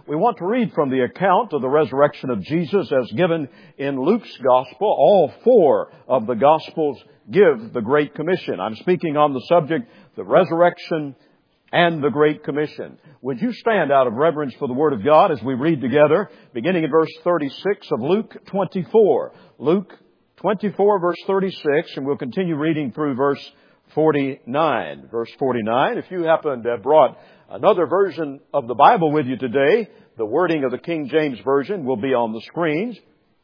We want to read from the account of the resurrection of Jesus as given in Luke's Gospel. All four of the Gospels give the Great Commission. I'm speaking on the subject, the resurrection and the Great Commission. Would you stand out of reverence for the Word of God as we read together, beginning in verse 36 of Luke 24. Luke 24, verse 36, and we'll continue reading through verse 49. Verse 49, if you happen to have brought another version of the Bible with you today, the wording of the King James Version will be on the screens.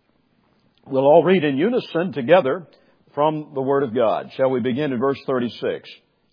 We'll all read in unison together from the Word of God. Shall we begin in verse 36?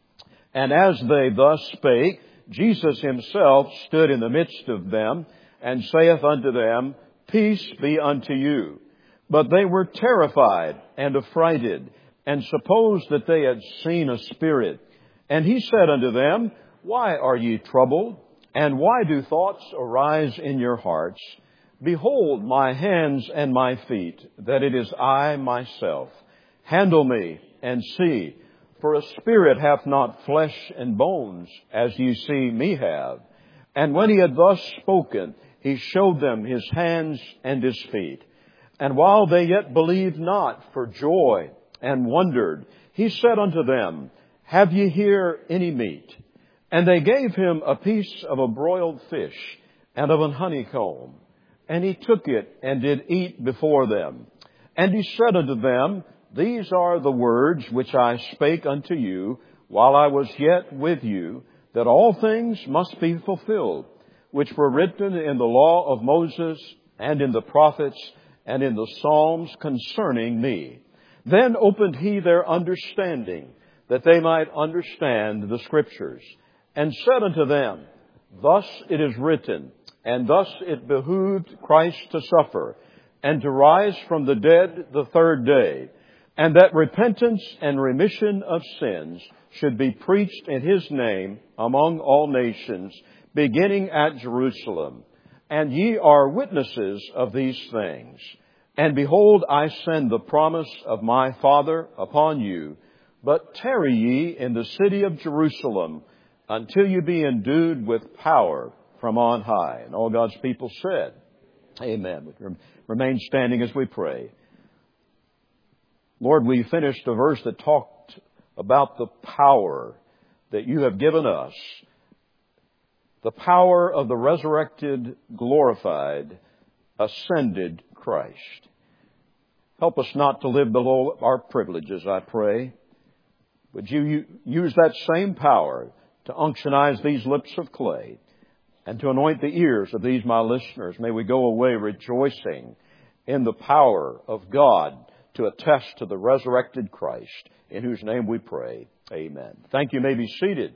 And as they thus spake, Jesus himself stood in the midst of them, and saith unto them, Peace be unto you. But they were terrified and affrighted, and supposed that they had seen a spirit. And he said unto them, Why are ye troubled? And why do thoughts arise in your hearts? Behold my hands and my feet, that it is I myself. Handle me, and see. For a spirit hath not flesh and bones, as ye see me have. And when he had thus spoken, he showed them his hands and his feet. And while they yet believed not for joy, and wondered, he said unto them, Have ye here any meat? And they gave him a piece of a broiled fish, and of an honeycomb. And he took it, and did eat before them. And he said unto them, These are the words which I spake unto you, while I was yet with you, that all things must be fulfilled, which were written in the law of Moses, and in the prophets, and in the Psalms concerning me. Then opened he their understanding, that they might understand the Scriptures, and said unto them, Thus it is written, and thus it behooved Christ to suffer, and to rise from the dead the third day, and that repentance and remission of sins should be preached in his name among all nations, beginning at Jerusalem. And ye are witnesses of these things. And behold, I send the promise of my Father upon you. But tarry ye in the city of Jerusalem until you be endued with power from on high. And all God's people said, Amen. Remain standing as we pray. Lord, we finished a verse that talked about the power that you have given us. The power of the resurrected, glorified, ascended Christ. Help us not to live below our privileges, I pray. Would you use that same power to unctionize these lips of clay and to anoint the ears of these my listeners? May we go away rejoicing in the power of God to attest to the resurrected Christ, in whose name we pray. Amen. Thank you. You may be seated.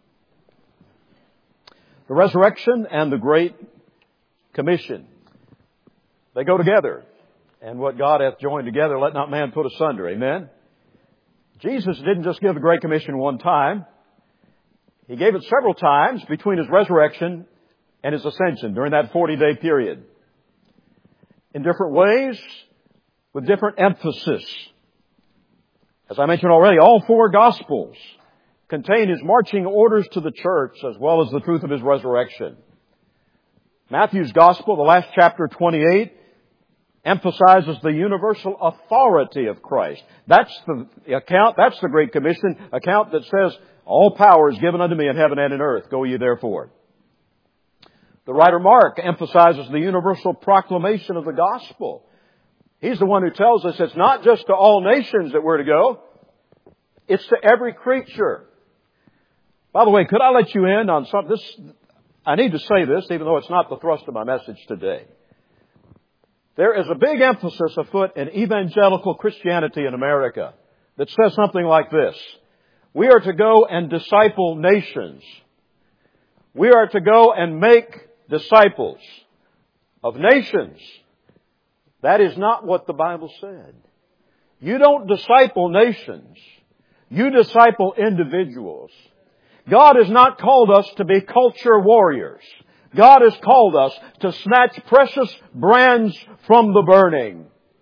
The resurrection and the Great Commission, they go together. And what God hath joined together, let not man put asunder. Amen. Jesus didn't just give the Great Commission one time. He gave it several times between his resurrection and his ascension during that 40-day period. In different ways, with different emphasis. As I mentioned already, all four Gospels contain his marching orders to the church as well as the truth of his resurrection. Matthew's Gospel, the last chapter, 28, emphasizes the universal authority of Christ. That's the account, that's the Great Commission account that says, All power is given unto me in heaven and in earth. Go ye therefore. The writer Mark emphasizes the universal proclamation of the gospel. He's the one who tells us it's not just to all nations that we're to go. It's to every creature. By the way, could I let you in on something? I need to say this, even though it's not the thrust of my message today. There is a big emphasis afoot in evangelical Christianity in America that says something like this. We are to go and disciple nations. We are to go and make disciples of nations. That is not what the Bible said. You don't disciple nations. You disciple individuals. God has not called us to be culture warriors. God has called us to snatch precious brands from the burning.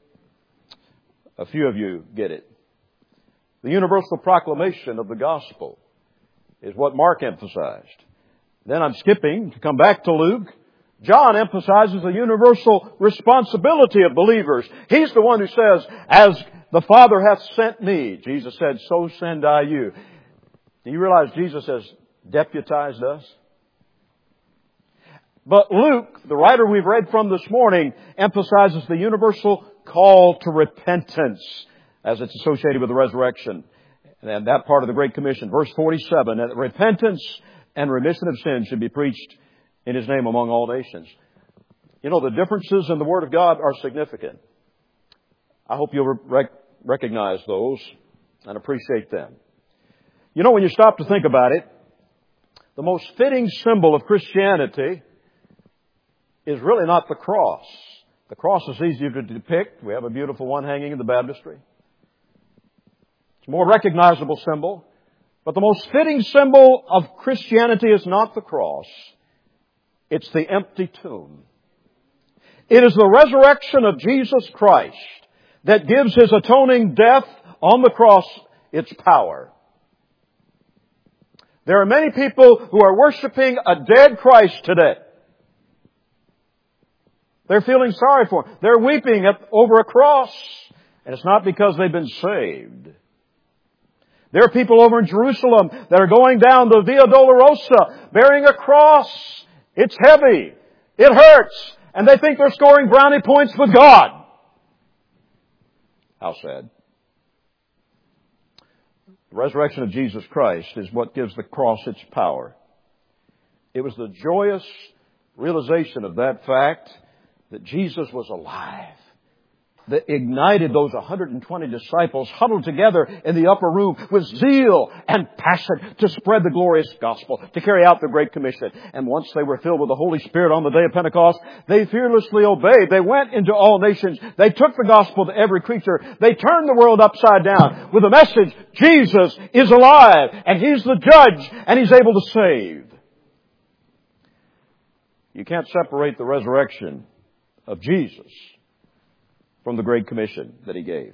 A few of you get it. The universal proclamation of the gospel is what Mark emphasized. Then I'm skipping to come back to Luke. John emphasizes the universal responsibility of believers. He's the one who says, as the Father hath sent me, Jesus said, so send I you. Do you realize Jesus has deputized us? But Luke, the writer we've read from this morning, emphasizes the universal call to repentance as it's associated with the resurrection. And that part of the Great Commission. Verse 47, that repentance and remission of sin should be preached in His name among all nations. You know, the differences in the Word of God are significant. I hope you'll recognize those and appreciate them. You know, when you stop to think about it, the most fitting symbol of Christianity is really not the cross. The cross is easier to depict. We have a beautiful one hanging in the baptistry. It's a more recognizable symbol. But the most fitting symbol of Christianity is not the cross. It's the empty tomb. It is the resurrection of Jesus Christ that gives His atoning death on the cross its power. There are many people who are worshiping a dead Christ today. They're feeling sorry for Him. They're weeping over a cross. And it's not because they've been saved. There are people over in Jerusalem that are going down the Via Dolorosa bearing a cross. It's heavy. It hurts. And they think they're scoring brownie points with God. How sad. The resurrection of Jesus Christ is what gives the cross its power. It was the joyous realization of that fact that Jesus was alive that ignited those 120 disciples huddled together in the upper room with zeal and passion to spread the glorious gospel, to carry out the Great Commission. And once they were filled with the Holy Spirit on the day of Pentecost, they fearlessly obeyed. They went into all nations. They took the gospel to every creature. They turned the world upside down with the message, Jesus is alive and He's the judge and He's able to save. You can't separate the resurrection of Jesus from the Great Commission that He gave.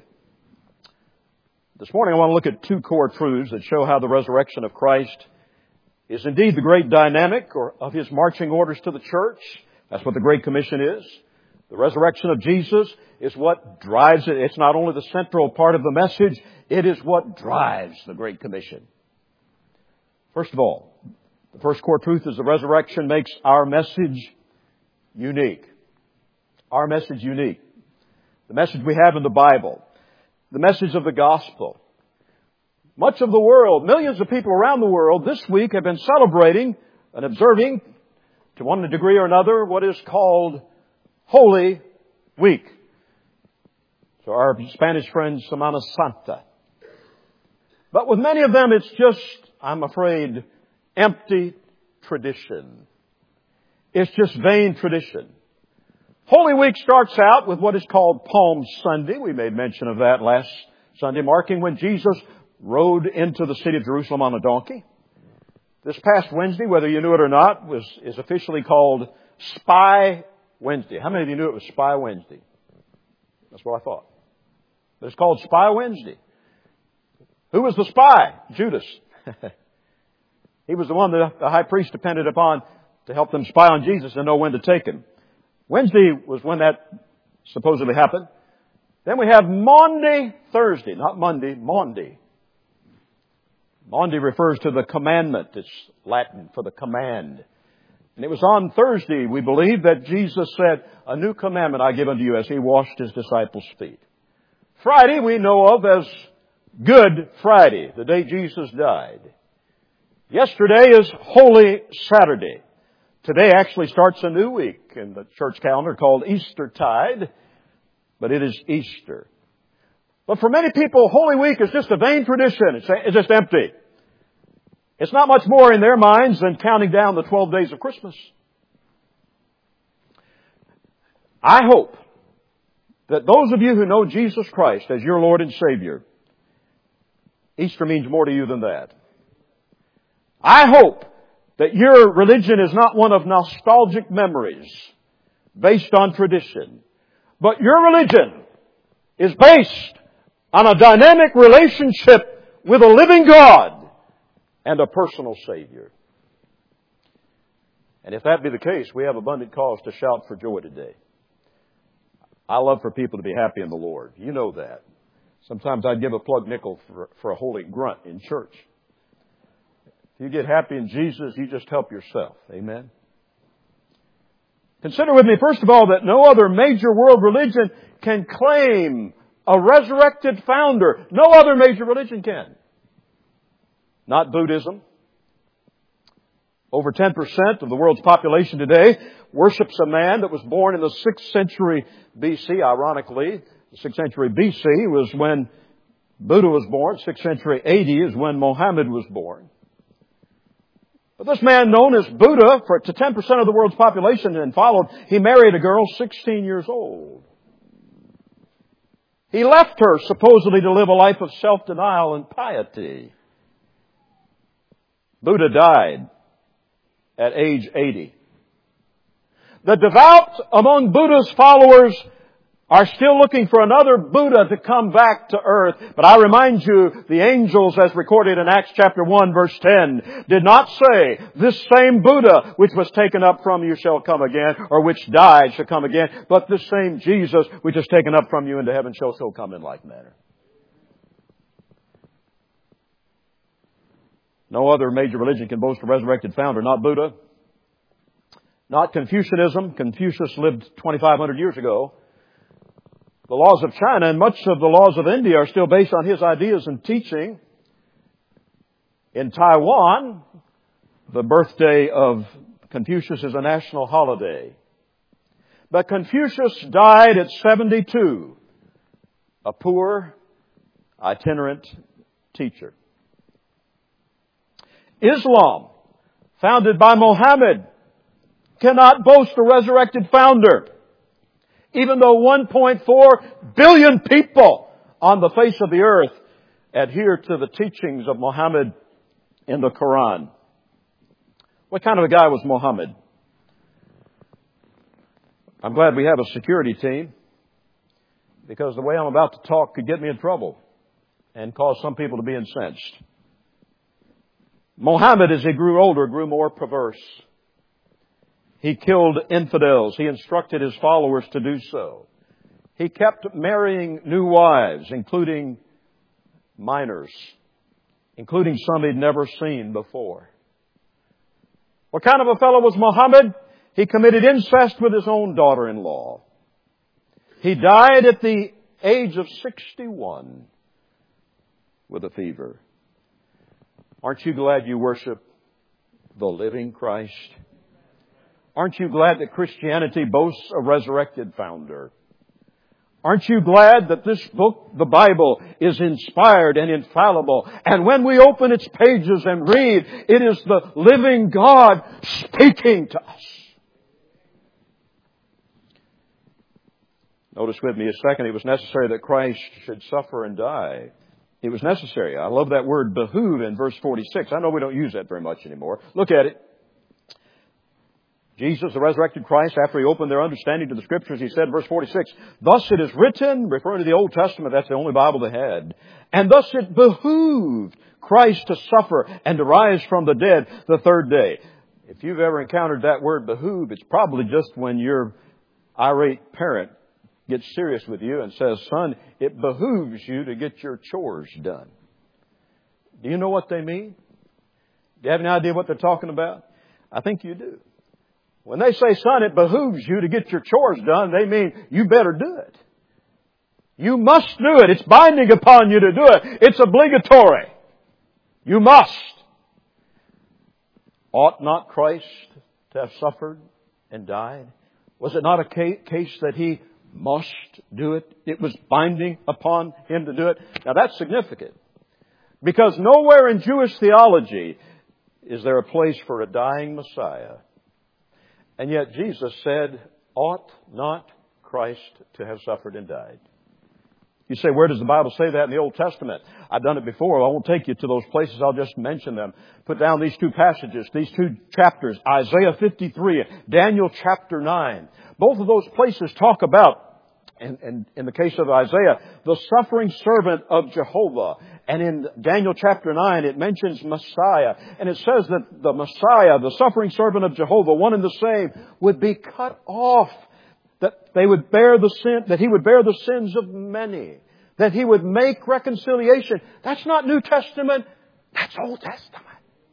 This morning I want to look at two core truths that show how the resurrection of Christ is indeed the great dynamic of His marching orders to the church. That's what the Great Commission is. The resurrection of Jesus is what drives it. It's not only the central part of the message, it is what drives the Great Commission. First of all, the first core truth is the resurrection makes our message unique. Our message unique. The message we have in the Bible. The message of the gospel. Much of the world, millions of people around the world this week have been celebrating and observing, to one degree or another, what is called Holy Week. So our Spanish friends, Semana Santa. But with many of them, it's just, I'm afraid, empty tradition. It's just vain tradition. Holy Week starts out with what is called Palm Sunday. We made mention of that last Sunday, marking when Jesus rode into the city of Jerusalem on a donkey. This past Wednesday, whether you knew it or not, is officially called Spy Wednesday. How many of you knew it was Spy Wednesday? That's what I thought. But it's called Spy Wednesday. Who was the spy? Judas. He was the one that the high priest depended upon to help them spy on Jesus and know when to take Him. Wednesday was when that supposedly happened. Then we have Maundy Thursday, not Monday, Maundy. Maundy refers to the commandment. It's Latin for the command. And it was on Thursday, we believe, that Jesus said, "A new commandment I give unto you," as He washed His disciples' feet. Friday we know of as Good Friday, the day Jesus died. Yesterday is Holy Saturday. Today actually starts a new week in the church calendar called Eastertide, but it is Easter. But for many people, Holy Week is just a vain tradition. It's just empty. It's not much more in their minds than counting down the 12 days of Christmas. I hope that those of you who know Jesus Christ as your Lord and Savior, Easter means more to you than that. I hope that your religion is not one of nostalgic memories based on tradition, but your religion is based on a dynamic relationship with a living God and a personal Savior. And if that be the case, we have abundant cause to shout for joy today. I love for people to be happy in the Lord. You know that. Sometimes I'd give a plug nickel for a holy grunt in church. If you get happy in Jesus, you just help yourself. Amen. Consider with me, first of all, that no other major world religion can claim a resurrected founder. No other major religion can. Not Buddhism. Over 10% of the world's population today worships a man that was born in the 6th century BC. Ironically, the 6th century BC was when Buddha was born. 6th century AD is when Mohammed was born. But this man known as Buddha, to 10% of the world's population and followed, he married a girl 16 years old. He left her supposedly to live a life of self-denial and piety. Buddha died at age 80. The devout among Buddha's followers are still looking for another Buddha to come back to earth. But I remind you, the angels, as recorded in Acts chapter 1, verse 10, did not say, this same Buddha which was taken up from you shall come again, or which died shall come again, but this same Jesus which is taken up from you into heaven shall so come in like manner. No other major religion can boast a resurrected founder. Not Buddha. Not Confucianism. Confucius lived 2,500 years ago. The laws of China and much of the laws of India are still based on his ideas and teaching. In Taiwan, the birthday of Confucius is a national holiday. But Confucius died at 72, a poor, itinerant teacher. Islam, founded by Mohammed, cannot boast a resurrected founder. Even though 1.4 billion people on the face of the earth adhere to the teachings of Muhammad in the Quran. What kind of a guy was Muhammad? I'm glad we have a security team, because the way I'm about to talk could get me in trouble and cause some people to be incensed. Muhammad, as he grew older, grew more perverse. He killed infidels. He instructed his followers to do so. He kept marrying new wives, including minors, including some he'd never seen before. What kind of a fellow was Muhammad? He committed incest with his own daughter-in-law. He died at the age of 61 with a fever. Aren't you glad you worship the living Christ? Aren't you glad that Christianity boasts a resurrected founder? Aren't you glad that this book, the Bible, is inspired and infallible? And when we open its pages and read, it is the living God speaking to us. Notice with me a second, it was necessary that Christ should suffer and die. It was necessary. I love that word behoove in verse 46. I know we don't use that very much anymore. Look at it. Jesus, the resurrected Christ, after He opened their understanding to the Scriptures, He said, verse 46, thus it is written, referring to the Old Testament, that's the only Bible they had, and thus it behooved Christ to suffer and to rise from the dead the third day. If you've ever encountered that word behoove, it's probably just when your irate parent gets serious with you and says, son, it behooves you to get your chores done. Do you know what they mean? Do you have any idea what they're talking about? I think you do. When they say, son, it behooves you to get your chores done, they mean you better do it. You must do it. It's binding upon you to do it. It's obligatory. You must. Ought not Christ to have suffered and died? Was it not a case that He must do it? It was binding upon Him to do it. Now that's significant, because nowhere in Jewish theology is there a place for a dying Messiah. And yet Jesus said, ought not Christ to have suffered and died? You say, where does the Bible say that in the Old Testament? I've done it before. I won't take you to those places. I'll just mention them. Put down these two passages, these two chapters, Isaiah 53, Daniel chapter 9. Both of those places talk about, and in the case of Isaiah, the suffering servant of Jehovah. And in Daniel chapter 9, it mentions Messiah. And it says that the Messiah, the suffering servant of Jehovah, one and the same, would be cut off. That they would bear the sin, that He would bear the sins of many. That He would make reconciliation. That's not New Testament. That's Old Testament.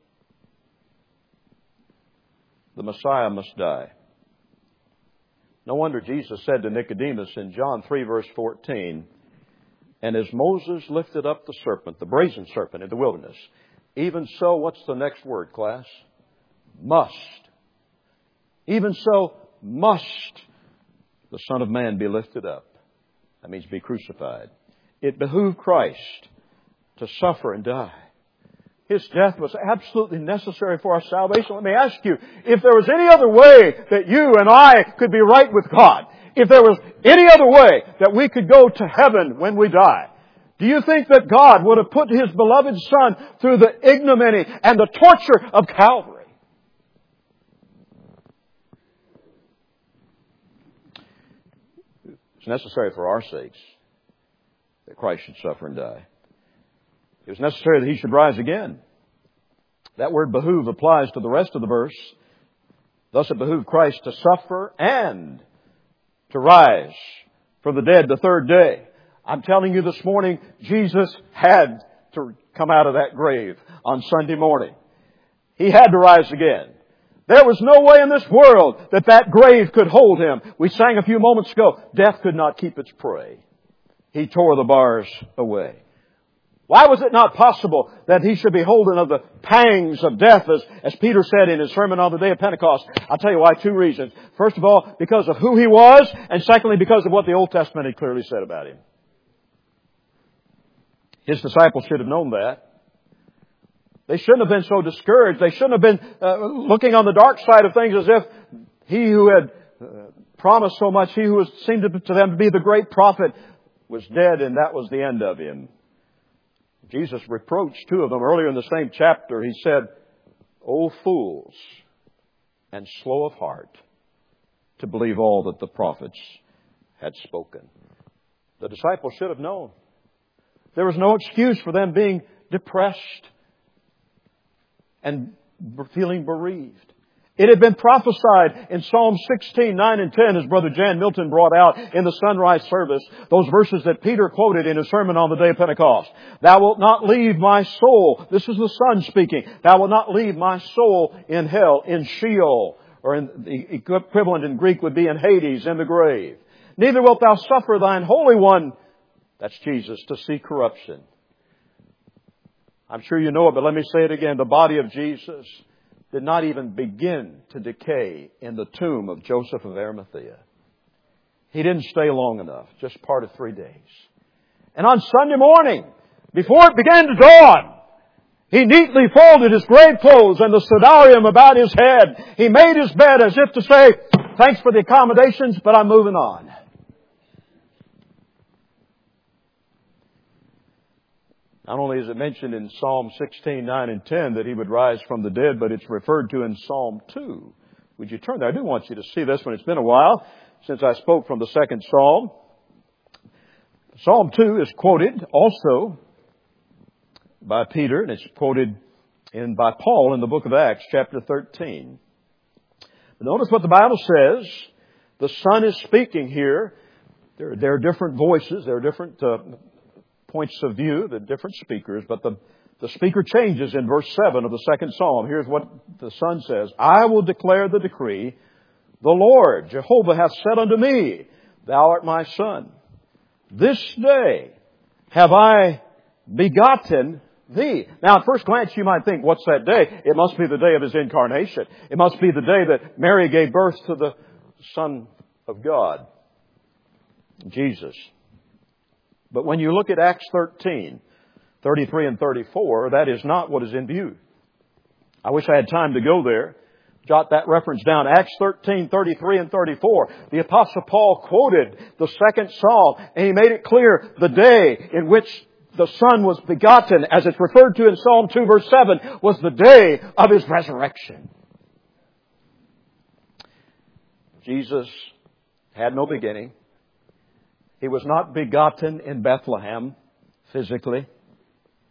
The Messiah must die. No wonder Jesus said to Nicodemus in John 3 verse 14, and as Moses lifted up the serpent, the brazen serpent in the wilderness, even so, what's the next word, class? Must. Even so, must the Son of Man be lifted up. That means be crucified. It behooved Christ to suffer and die. His death was absolutely necessary for our salvation. Let me ask you, if there was any other way that you and I could be right with God, if there was any other way that we could go to heaven when we die, do you think that God would have put His beloved Son through the ignominy and the torture of Calvary? It's necessary for our sakes that Christ should suffer and die. It was necessary that He should rise again. That word behoove applies to the rest of the verse. Thus it behooved Christ to suffer and to rise from the dead the third day. I'm telling you this morning, Jesus had to come out of that grave on Sunday morning. He had to rise again. There was no way in this world that that grave could hold Him. We sang a few moments ago, death could not keep its prey. He tore the bars away. Why was it not possible that He should be holden of the pangs of death, as Peter said in his sermon on the day of Pentecost? I'll tell you why. Two reasons. First of all, because of who He was, and secondly, because of what the Old Testament had clearly said about Him. His disciples should have known that. They shouldn't have been so discouraged. They shouldn't have been looking on the dark side of things as if He who had promised so much, He who seemed to them to be the great prophet, was dead and that was the end of Him. Jesus reproached two of them earlier in the same chapter. He said, "O fools and slow of heart to believe all that the prophets had spoken." The disciples should have known. There was no excuse for them being depressed and feeling bereaved. It had been prophesied in Psalm 16, 9 and 10, as Brother Jan Milton brought out in the sunrise service, those verses that Peter quoted in his sermon on the day of Pentecost. Thou wilt not leave my soul. This is the Son speaking. Thou wilt not leave my soul in hell, in Sheol, or in the equivalent in Greek would be in Hades, in the grave. Neither wilt thou suffer thine Holy One, that's Jesus, to see corruption. I'm sure you know it, but let me say it again. The body of Jesus did not even begin to decay in the tomb of Joseph of Arimathea. He didn't stay long enough, just part of 3 days. And on Sunday morning, before it began to dawn, He neatly folded His grave clothes and the sudarium about His head. He made His bed as if to say, thanks for the accommodations, but I'm moving on. Not only is it mentioned in Psalm 16, 9 and 10 that He would rise from the dead, but it's referred to in Psalm 2. Would you turn there? I do want you to see this one. It's been a while since I spoke from the second Psalm. Psalm 2 is quoted also by Peter, and it's quoted by Paul in the book of Acts, chapter 13. But notice what the Bible says. The Son is speaking here. There are different voices. There are different points of view, the different speakers, but the speaker changes in verse 7 of the second Psalm. Here's what the Son says. I will declare the decree. The Lord, Jehovah, hath said unto me, Thou art my Son. This day have I begotten thee. Now, at first glance, you might think, what's that day? It must be the day of His incarnation. It must be the day that Mary gave birth to the Son of God, Jesus. But when you look at Acts 13, 33 and 34, that is not what is in view. I wish I had time to go there. Jot that reference down. Acts 13, 33 and 34. The Apostle Paul quoted the second Psalm, and he made it clear the day in which the Son was begotten, as it's referred to in Psalm 2 verse 7, was the day of His resurrection. Jesus had no beginning. He was not begotten in Bethlehem physically.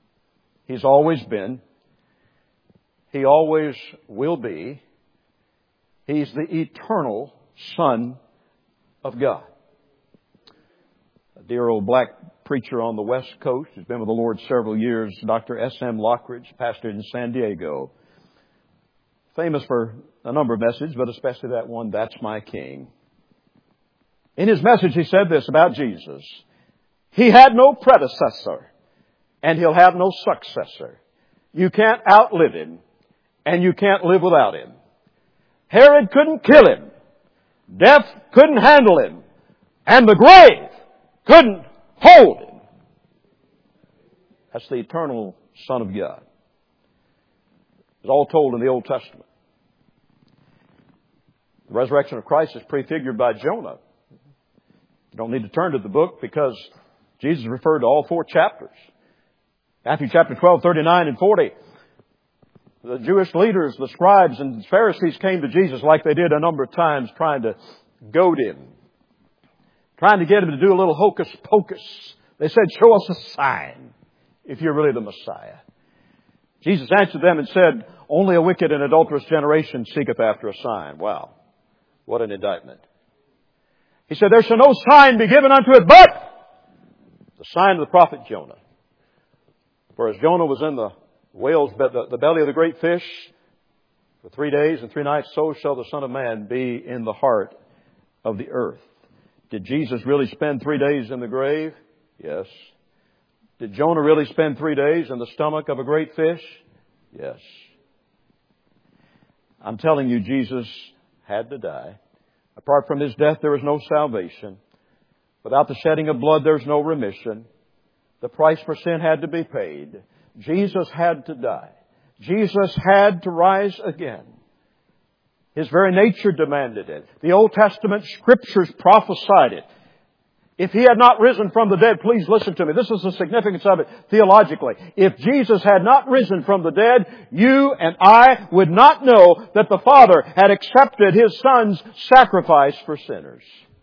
He's always been. He always will be. He's the eternal Son of God. A dear old black preacher on the West Coast who's been with the Lord several years, Dr. S.M. Lockridge, pastored in San Diego. Famous for a number of messages, but especially that one, That's My King. In his message, he said this about Jesus. He had no predecessor, and He'll have no successor. You can't outlive Him, and you can't live without Him. Herod couldn't kill Him. Death couldn't handle Him. And the grave couldn't hold Him. That's the eternal Son of God. It's all told in the Old Testament. The resurrection of Christ is prefigured by Jonah. You don't need to turn to the book because Jesus referred to all 4 chapters. Matthew chapter 12, 39 and 40. The Jewish leaders, the scribes and Pharisees came to Jesus like they did a number of times trying to goad Him. Trying to get Him to do a little hocus pocus. They said, show us a sign if you're really the Messiah. Jesus answered them and said, only a wicked and adulterous generation seeketh after a sign. Wow. What an indictment. He said, there shall no sign be given unto it but the sign of the prophet Jonah. For as Jonah was in the the belly of the great fish for 3 days and 3 nights, so shall the Son of Man be in the heart of the earth. Did Jesus really spend 3 days in the grave? Yes. Did Jonah really spend 3 days in the stomach of a great fish? Yes. I'm telling you, Jesus had to die. Apart from His death, there is no salvation. Without the shedding of blood, there's no remission. The price for sin had to be paid. Jesus had to die. Jesus had to rise again. His very nature demanded it. The Old Testament Scriptures prophesied it. If He had not risen from the dead, please listen to me. This is the significance of it theologically. If Jesus had not risen from the dead, you and I would not know that the Father had accepted His Son's sacrifice for sinners.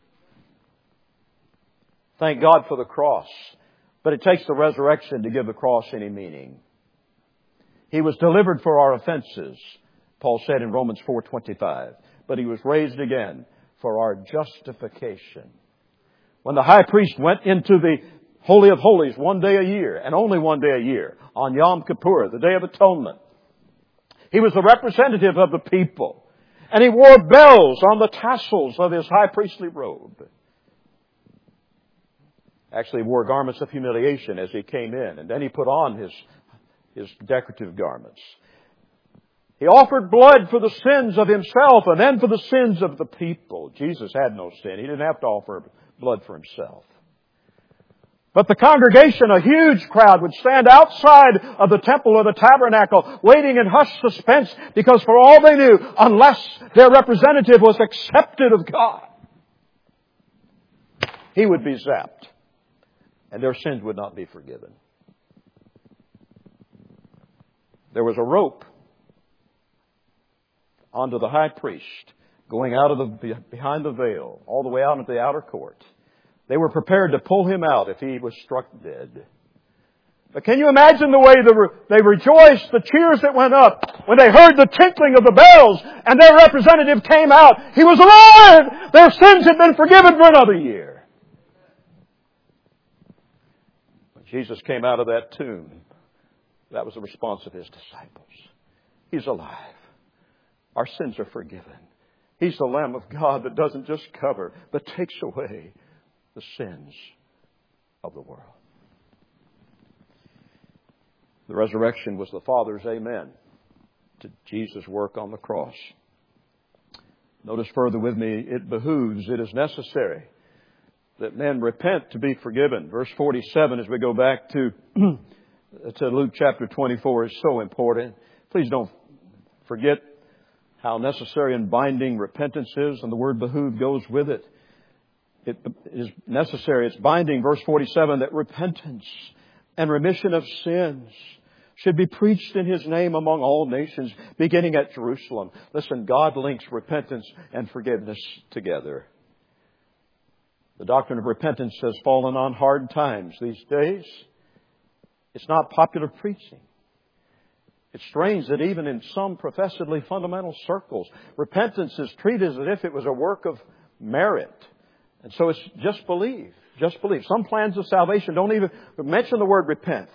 Thank God for the cross. But it takes the resurrection to give the cross any meaning. He was delivered for our offenses, Paul said in Romans 4:25. But He was raised again for our justification. When the high priest went into the Holy of Holies one day a year, and only one day a year, on Yom Kippur, the Day of Atonement, he was the representative of the people. And he wore bells on the tassels of his high priestly robe. Actually wore garments of humiliation as he came in. And then he put on his decorative garments. He offered blood for the sins of Himself and then for the sins of the people. Jesus had no sin. He didn't have to offer blood for Himself. But the congregation, a huge crowd, would stand outside of the temple or the tabernacle waiting in hushed suspense because for all they knew, unless their representative was accepted of God, he would be zapped. And their sins would not be forgiven. There was a rope onto the high priest going out of behind the veil all the way out into the outer court. They were prepared to pull Him out if He was struck dead. But can you imagine the way they rejoiced, the cheers that went up when they heard the tinkling of the bells and their representative came out. He was alive! Their sins had been forgiven for another year. Jesus came out of that tomb. That was the response of His disciples. He's alive. Our sins are forgiven. He's the Lamb of God that doesn't just cover, but takes away the sins of the world. The resurrection was the Father's amen to Jesus' work on the cross. Notice further with me, it behooves, it is necessary that men repent to be forgiven. Verse 47, as we go back to Luke chapter 24, is so important. Please don't forget how necessary and binding repentance is, and the word behoove goes with it. It is necessary, it's binding, verse 47, that repentance and remission of sins should be preached in His name among all nations, beginning at Jerusalem. Listen, God links repentance and forgiveness together. The doctrine of repentance has fallen on hard times these days. It's not popular preaching. It's strange that even in some professedly fundamental circles, repentance is treated as if it was a work of merit. And so it's just believe. Just believe. Some plans of salvation don't even mention the word repent.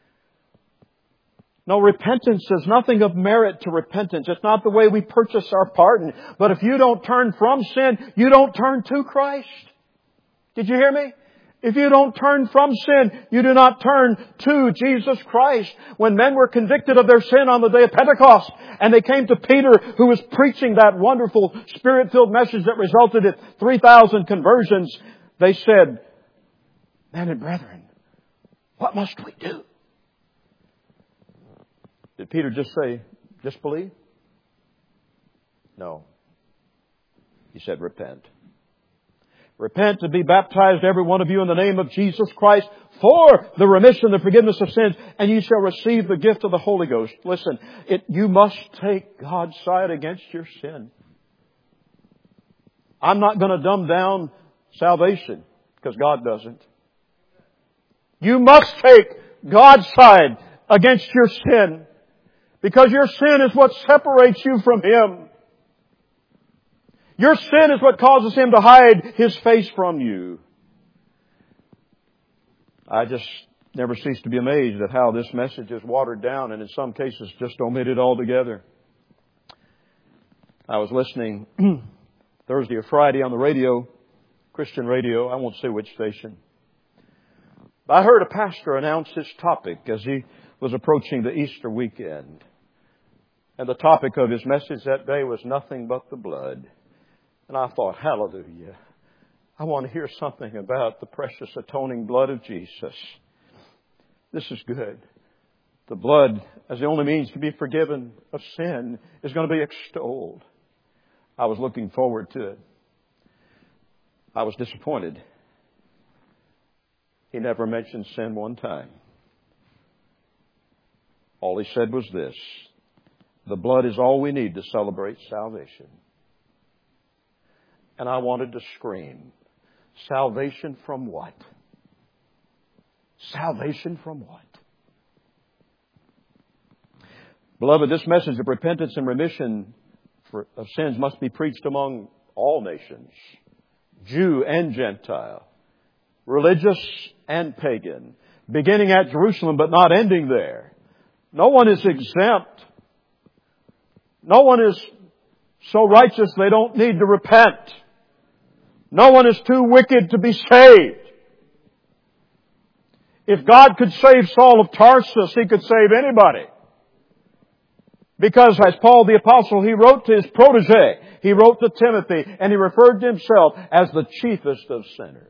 No, repentance is nothing of merit to repentance. It's not the way we purchase our pardon. But if you don't turn from sin, you don't turn to Christ. Did you hear me? If you don't turn from sin, you do not turn to Jesus Christ. When men were convicted of their sin on the day of Pentecost, and they came to Peter, who was preaching that wonderful Spirit-filled message that resulted in 3,000 conversions, they said, "Men and brethren, what must we do?" Did Peter just say, "Just believe"? No. He said, "Repent. Repent and be baptized, every one of you, in the name of Jesus Christ for the remission, the forgiveness of sins, and you shall receive the gift of the Holy Ghost." Listen, you must take God's side against your sin. I'm not going to dumb down salvation because God doesn't. You must take God's side against your sin because your sin is what separates you from Him. Your sin is what causes Him to hide His face from you. I just never cease to be amazed at how this message is watered down and in some cases just omitted altogether. I was listening Thursday or Friday on the radio, Christian radio, I won't say which station. I heard a pastor announce his topic as he was approaching the Easter weekend. And the topic of his message that day was nothing but the blood. And I thought, hallelujah. I want to hear something about the precious atoning blood of Jesus. This is good. The blood, as the only means to be forgiven of sin, is going to be extolled. I was looking forward to it. I was disappointed. He never mentioned sin one time. All he said was this: the blood is all we need to celebrate salvation. And I wanted to scream, salvation from what? Salvation from what? Beloved, this message of repentance and remission of sins must be preached among all nations, Jew and Gentile, religious and pagan, beginning at Jerusalem but not ending there. No one is exempt. No one is so righteous they don't need to repent. No one is too wicked to be saved. If God could save Saul of Tarsus, He could save anybody. Because as Paul the Apostle, he wrote to his protege, he wrote to Timothy, and he referred to himself as the chiefest of sinners.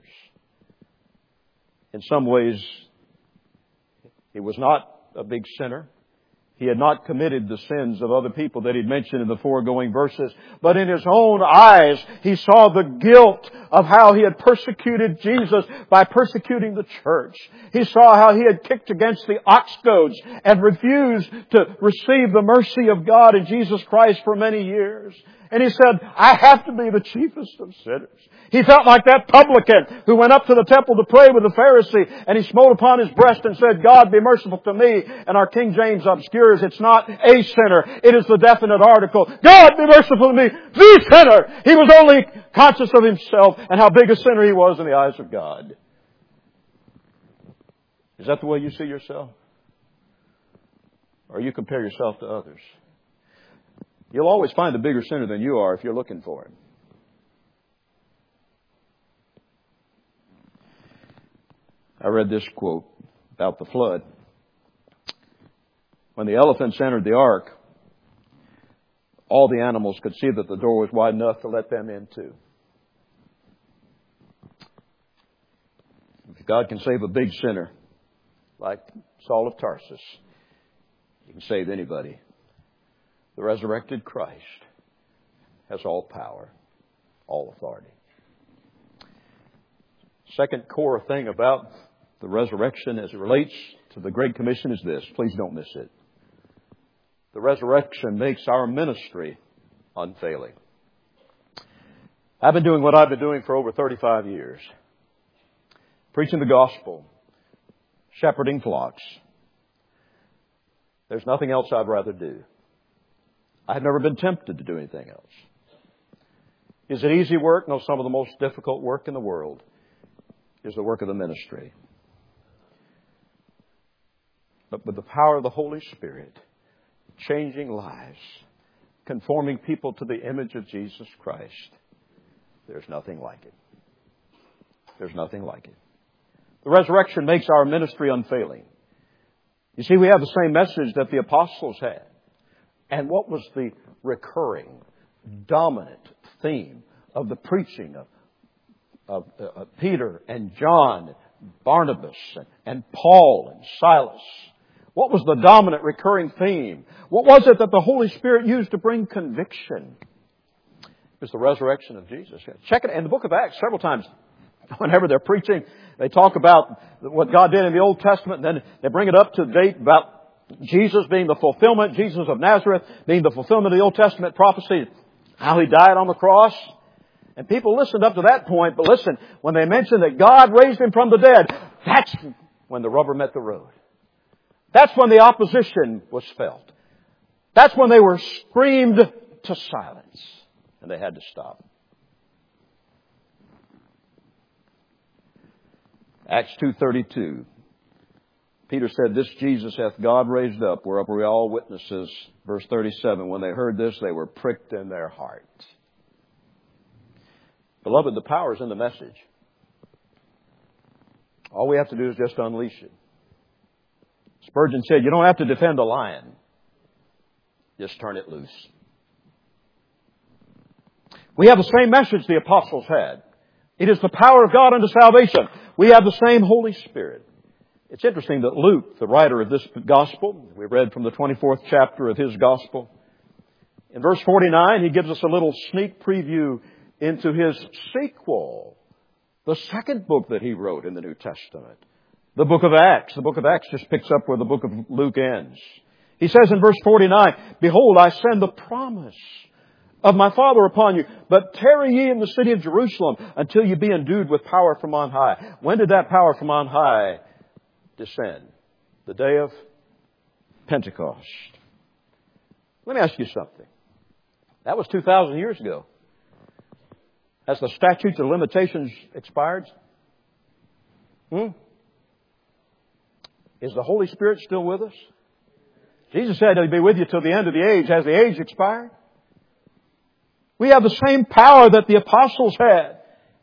In some ways, he was not a big sinner. He had not committed the sins of other people that he'd mentioned in the foregoing verses. But in his own eyes, he saw the guilt of how he had persecuted Jesus by persecuting the church. He saw how he had kicked against the ox goads and refused to receive the mercy of God in Jesus Christ for many years. And he said, I have to be the chiefest of sinners. He felt like that publican who went up to the temple to pray with the Pharisee, and he smote upon his breast and said, God, be merciful to me. And our King James obscures, it's not a sinner. It is the definite article. God, be merciful to me, the sinner. He was only conscious of himself and how big a sinner he was in the eyes of God. Is that the way you see yourself? Or you compare yourself to others? You'll always find a bigger sinner than you are if you're looking for him. I read this quote about the flood. When the elephants entered the ark, all the animals could see that the door was wide enough to let them in too. If God can save a big sinner like Saul of Tarsus, He can save anybody. The resurrected Christ has all power, all authority. Second core thing about the resurrection as it relates to the Great Commission is this. Please don't miss it. The resurrection makes our ministry unfailing. I've been doing what I've been doing for over 35 years. Preaching the gospel, shepherding flocks. There's nothing else I'd rather do. I've never been tempted to do anything else. Is it easy work? No, some of the most difficult work in the world is the work of the ministry. But with the power of the Holy Spirit, changing lives, conforming people to the image of Jesus Christ, there's nothing like it. There's nothing like it. The resurrection makes our ministry unfailing. You see, we have the same message that the apostles had. And what was the recurring, dominant theme of the preaching of Peter and John, Barnabas and Paul and Silas? What was the dominant recurring theme? What was it that the Holy Spirit used to bring conviction? It was the resurrection of Jesus. Check it in the book of Acts several times. Whenever they're preaching, they talk about what God did in the Old Testament, and then they bring it up to date about Jesus being the fulfillment, Jesus of Nazareth being the fulfillment of the Old Testament prophecy, how He died on the cross. And people listened up to that point, but listen, when they mentioned that God raised Him from the dead, that's when the rubber met the road. That's when the opposition was felt. That's when they were screamed to silence, and they had to stop. Acts 2:32. Peter said, "This Jesus hath God raised up, whereof we are all witnesses." Verse 37, when they heard this, they were pricked in their hearts. Beloved, the power is in the message. All we have to do is just unleash it. Spurgeon said, you don't have to defend a lion. Just turn it loose. We have the same message the apostles had. It is the power of God unto salvation. We have the same Holy Spirit. It's interesting that Luke, the writer of this gospel, we read from the 24th chapter of his gospel. In verse 49, he gives us a little sneak preview into his sequel, the second book that he wrote in the New Testament, the book of Acts. The book of Acts just picks up where the book of Luke ends. He says in verse 49, "Behold, I send the promise of my Father upon you, but tarry ye in the city of Jerusalem until you be endued with power from on high." When did that power from on high descend? The day of Pentecost. Let me ask you something. That was 2,000 years ago. Has the statutes of limitations expired? Is the Holy Spirit still with us? Jesus said He'd be with you till the end of the age. Has the age expired? We have the same power that the apostles had.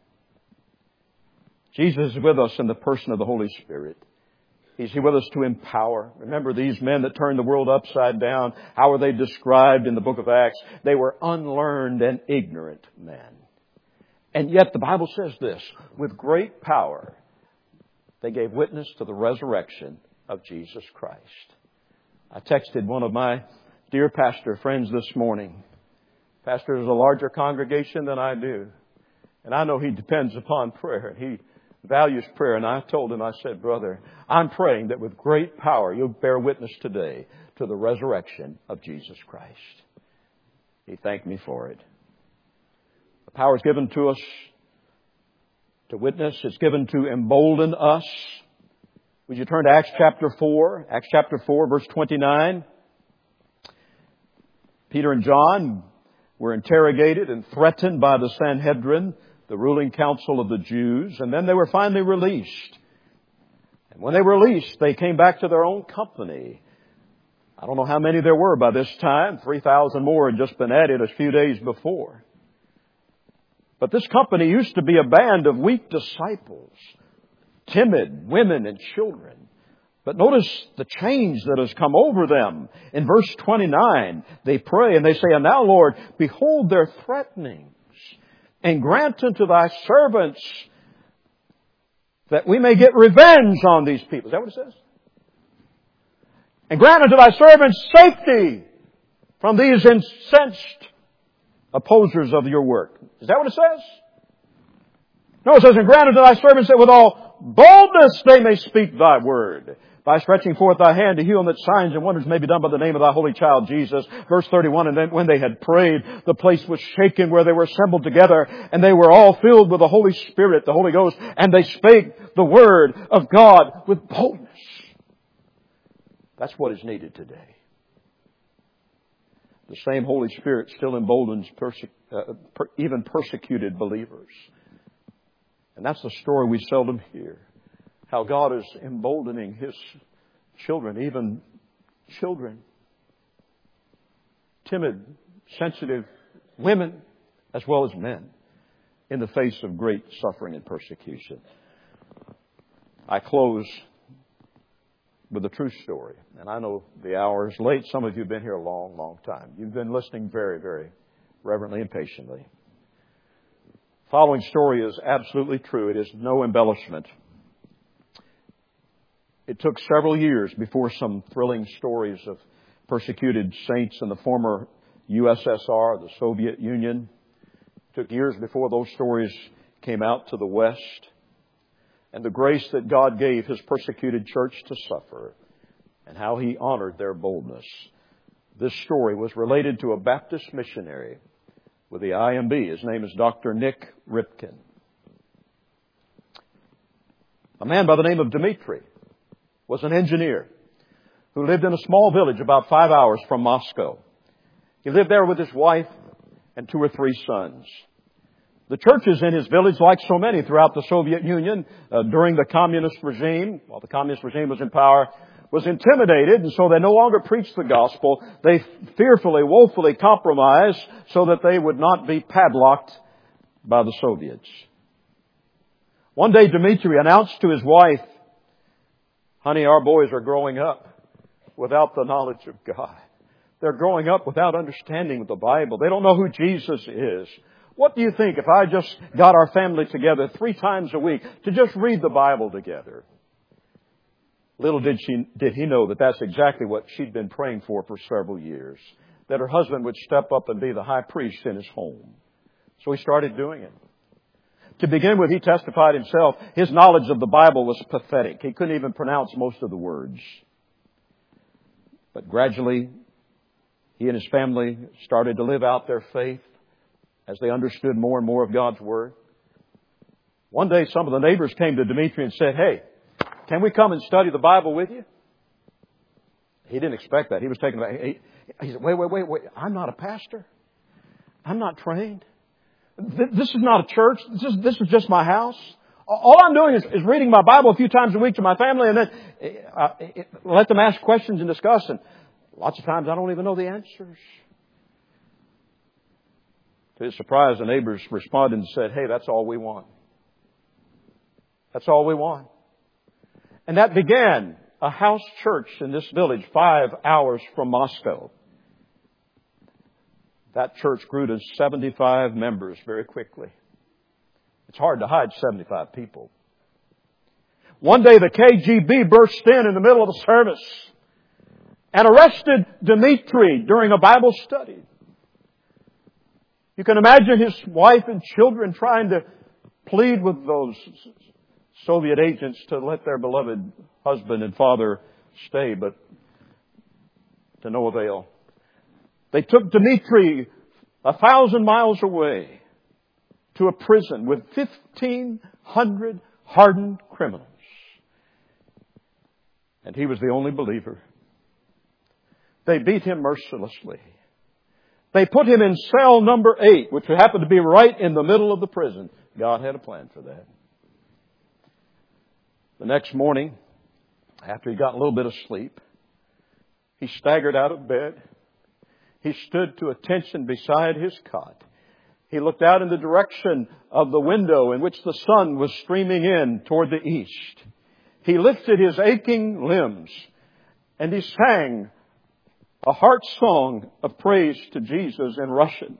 Jesus is with us in the person of the Holy Spirit. He's here with us to empower. Remember these men that turned the world upside down. How are they described in the book of Acts? They were unlearned and ignorant men. And yet the Bible says this, with great power, they gave witness to the resurrection of Jesus Christ. I texted one of my dear pastor friends this morning. Pastor has a larger congregation than I do. And I know he depends upon prayer. He values prayer. And I told him, I said, "Brother, I'm praying that with great power you'll bear witness today to the resurrection of Jesus Christ." He thanked me for it. The power is given to us to witness. It's given to embolden us. Would you turn to Acts chapter 4? Acts chapter 4, verse 29. Peter and John were interrogated and threatened by the Sanhedrin, the ruling council of the Jews, and then they were finally released. And when they were released, they came back to their own company. I don't know how many there were by this time. 3,000 more had just been added a few days before. But this company used to be a band of weak disciples, timid women and children. But notice the change that has come over them. In verse 29, they pray and they say, "And now, Lord, behold their threatenings, and grant unto thy servants that we may get revenge on these people." Is that what it says? "And grant unto thy servants safety from these incensed opposers of your work." Is that what it says? No, it says, "And grant unto thy servants that with all boldness they may speak thy word, by stretching forth thy hand to heal them, that signs and wonders may be done by the name of thy holy child Jesus." Verse 31, "And then when they had prayed, the place was shaken where they were assembled together, and they were all filled with the Holy Spirit," the Holy Ghost, "and they spake the word of God with boldness." That's what is needed today. The same Holy Spirit still emboldens even persecuted believers. And that's the story we seldom hear. How God is emboldening His children, even children, timid, sensitive women, as well as men, in the face of great suffering and persecution. I close with a true story. And I know the hour is late. Some of you have been here a long, long time. You've been listening very, very reverently and patiently. The following story is absolutely true. It is no embellishment. It took several years before some thrilling stories of persecuted saints in the former USSR, the Soviet Union. It took years before those stories came out to the West. And the grace that God gave His persecuted church to suffer, and how He honored their boldness. This story was related to a Baptist missionary with the IMB. His name is Dr. Nick Ripken. A man by the name of Dmitri was an engineer who lived in a small village about 5 hours from Moscow. He lived there with his wife and 2 or 3 sons. The churches in his village, like so many throughout the Soviet Union, during the communist regime, while the communist regime was in power, was intimidated, and so they no longer preached the gospel. They fearfully, woefully compromised so that they would not be padlocked by the Soviets. One day, Dmitri announced to his wife, "Honey, our boys are growing up without the knowledge of God. They're growing up without understanding the Bible. They don't know who Jesus is. What do you think if I just got our family together 3 times a week to just read the Bible together?" Little did he know that that's exactly what she'd been praying for several years. That her husband would step up and be the high priest in his home. So he started doing it. To begin with, he testified himself, his knowledge of the Bible was pathetic. He couldn't even pronounce most of the words. But gradually, he and his family started to live out their faith as they understood more and more of God's Word. One day, some of the neighbors came to Dmitri and said, "Hey, can we come and study the Bible with you?" He didn't expect that. He was taken aback. He said, wait. I'm not a pastor. I'm not trained. This is not a church. This is just my house. All I'm doing is reading my Bible a few times a week to my family and then let them ask questions and discuss. And lots of times I don't even know the answers. To his surprise, the neighbors responded and said, "Hey, that's all we want. That's all we want." And that began a house church in this village 5 hours from Moscow. That church grew to 75 members very quickly. It's hard to hide 75 people. One day the KGB burst in the middle of the service and arrested Dmitri during a Bible study. You can imagine his wife and children trying to plead with those Soviet agents to let their beloved husband and father stay, but to no avail. They took Dmitri 1,000 miles away to a prison with 1,500 hardened criminals. And he was the only believer. They beat him mercilessly. They put him in cell number 8, which happened to be right in the middle of the prison. God had a plan for that. The next morning, after he got a little bit of sleep, he staggered out of bed. He stood to attention beside his cot. He looked out in the direction of the window in which the sun was streaming in toward the east. He lifted his aching limbs and he sang a heart song of praise to Jesus in Russian.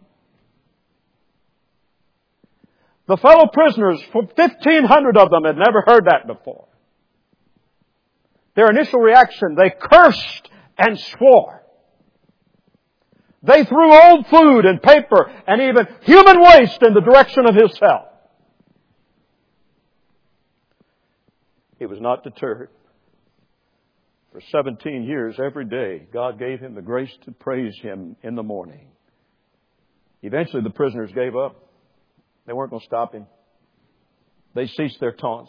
The fellow prisoners, 1,500 of them, had never heard that before. Their initial reaction, they cursed and swore. They threw old food and paper and even human waste in the direction of his cell. He was not deterred. For 17 years, every day, God gave him the grace to praise Him in the morning. Eventually, the prisoners gave up. They weren't going to stop him. They ceased their taunts.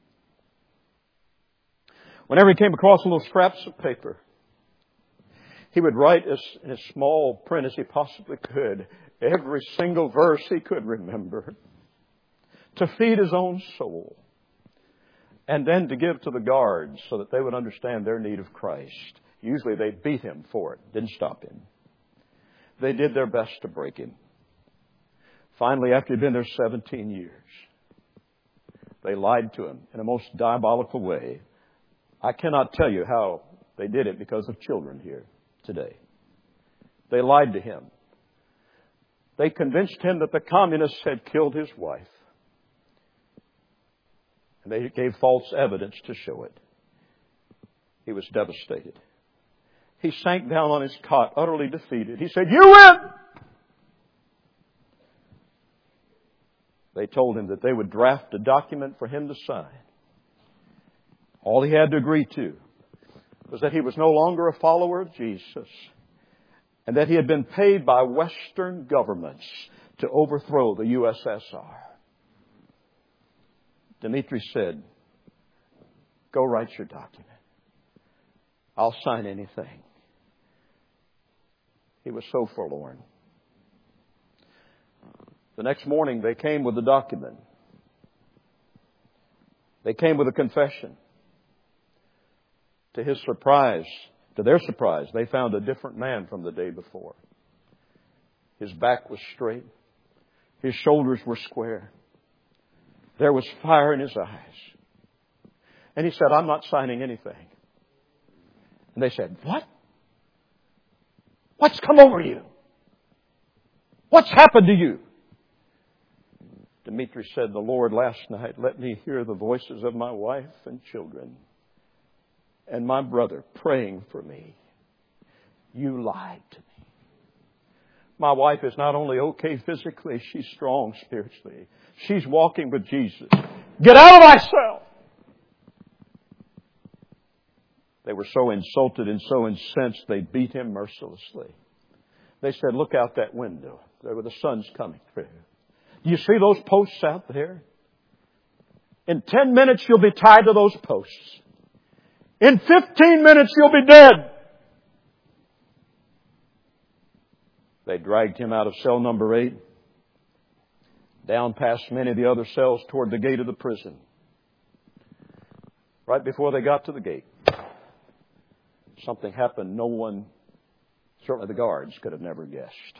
Whenever he came across little scraps of paper, He would write in as small print as he possibly could every single verse he could remember to feed his own soul, and then to give to the guards so that they would understand their need of Christ. Usually they beat him for it. Didn't stop him. They did their best to break him. Finally, after he'd been there 17 years, they lied to him in a most diabolical way. I cannot tell you how they did it because of children here today. They lied to him. They convinced him that the communists had killed his wife. And they gave false evidence to show it. He was devastated. He sank down on his cot, utterly defeated. He said, "You win!" They told him that they would draft a document for him to sign. All he had to agree to was that he was no longer a follower of Jesus, and that he had been paid by Western governments to overthrow the USSR. Dmitri said, "Go write your document. I'll sign anything." He was so forlorn. The next morning, they came with the document. They came with a confession. To their surprise, they found a different man from the day before. His back was straight. His shoulders were square. There was fire in his eyes. And he said, "I'm not signing anything." And they said, "What? What's come over you? What's happened to you?" Dmitri said, "The Lord last night let me hear the voices of my wife and children and my brother praying for me. You lied to me. My wife is not only okay physically, she's strong spiritually. She's walking with Jesus. Get out of my cell!" They were so insulted and so incensed, they beat him mercilessly. They said, "Look out that window. There where the sun's coming through. Do you see those posts out there? In 10 minutes, you'll be tied to those posts. In 15 minutes, you'll be dead." They dragged him out of cell number 8, down past many of the other cells toward the gate of the prison. Right before they got to the gate, something happened no one, certainly the guards, could have never guessed.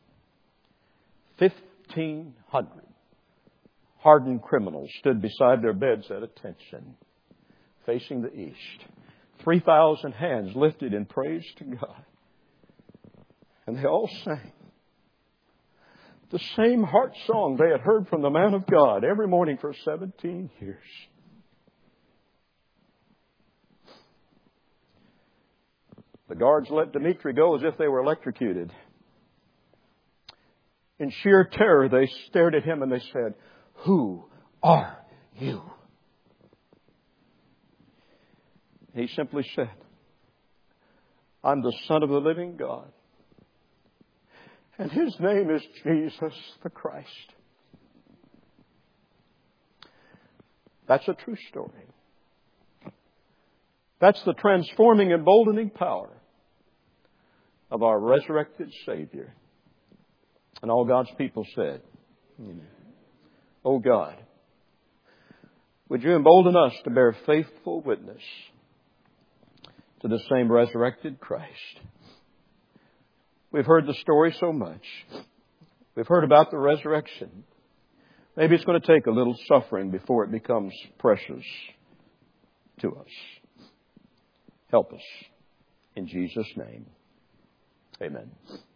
1,500 hardened criminals stood beside their beds at attention, facing the east. 3,000 hands lifted in praise to God. And they all sang the same heart song they had heard from the man of God every morning for 17 years. The guards let Dmitri go as if they were electrocuted. In sheer terror, they stared at him and they said, "Who are you?" He simply said, "I'm the Son of the living God. And His name is Jesus the Christ." That's a true story. That's the transforming, emboldening power of our resurrected Savior. And all God's people said, Amen. Oh God, would you embolden us to bear faithful witness to the same resurrected Christ? We've heard the story so much. We've heard about the resurrection. Maybe it's going to take a little suffering before it becomes precious to us. Help us. In Jesus' name. Amen.